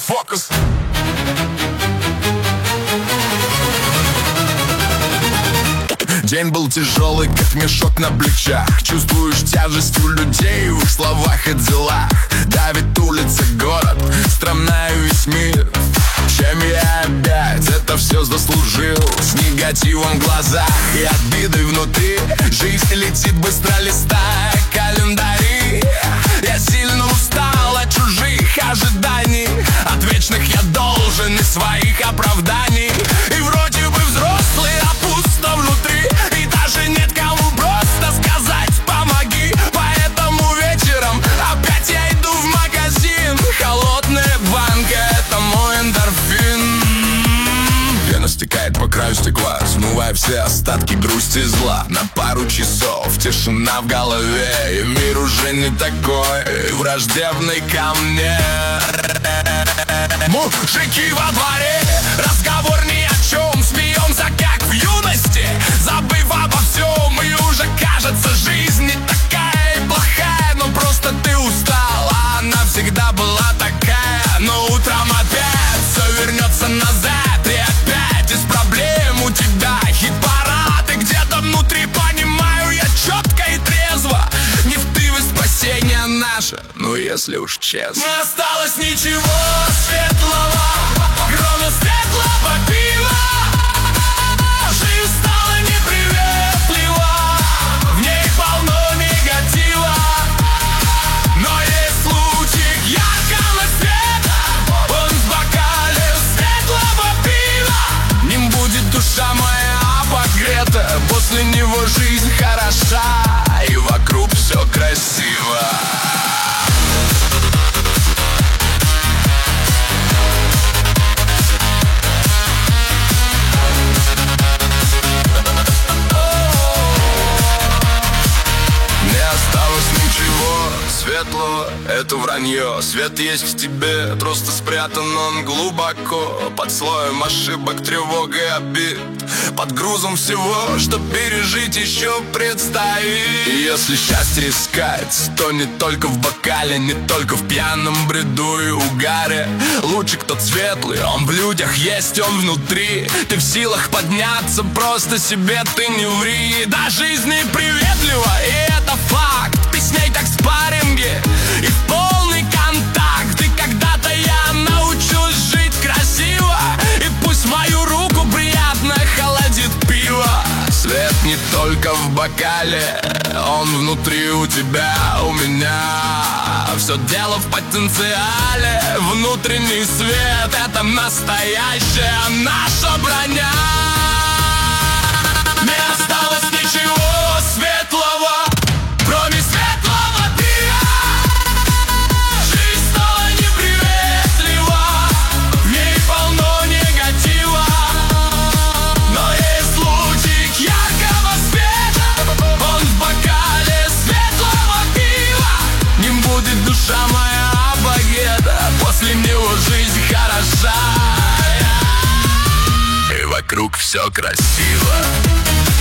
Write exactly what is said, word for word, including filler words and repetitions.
фокус. День был тяжелый, как мешок на плечах. Чувствуешь тяжесть у людей в их словах и делах. Давит улица, город, страмнаю весь мир. Чем я опять это все заслужил? С негативом в глазах и обидой внутри. Жизнь летит быстро, листая календари. Я сильно устал от чужих ожиданий, от вечных я должен и своих оправданий. И вроде бы взрослый, а пусто внутри. И даже нет кому просто сказать помоги. Поэтому вечером опять я иду в магазин. Холодная банка — это мой эндорфин. Пена стекает по краю стекла, смывая все остатки грусти и зла. На пару часов тишина в голове, и мир уже не такой враждебный ко мне. Мужики во дворе, разговор ни о чем. Смеемся, как в юности, забыв обо всем. И уже кажется, жизнь не такая и плохая. Но просто ты устал, а она всегда была такая. Но утром опять все вернется назад, и опять из проблем у тебя хит-парад. И где-то внутри понимаю я четко и трезво: не в ты вы спасение наше, ну если уж честно. Не осталось ничего светлого, кроме светлого пива. Жизнь стала неприветлива, в ней полно негатива. Но есть лучик яркого света, он в бокале светлого пива. Ним будет душа моя погрета, после него жизнь хороша, и вокруг все красиво. Светлого — это вранье. Свет есть в тебе, просто спрятан он глубоко. Под слоем ошибок, тревог и обид, под грузом всего, что пережить еще предстоит. И если счастье искать, то не только в бокале, не только в пьяном бреду и угаре. Лучик тот светлый, он в людях есть, он внутри. Ты в силах подняться, просто себе ты не ври. Да, жизнь неприветлива, и это факт. Ты с ней как в спарринге и в полный контакт. И когда-то я научусь жить красиво, и пусть мою руку приятно холодит пиво. Свет не только в бокале, он внутри у тебя, у меня. Все дело в потенциале. Внутренний свет — это настоящая наша броня. Не осталось ничего светлого, кроме светлого пива. Жизнь стала неприветлива, в ней полно негатива. Но есть лучик яркого света, он в бокале светлого пива. Ним будет душа моя багета, после него жизнь хороша, и вокруг все красиво.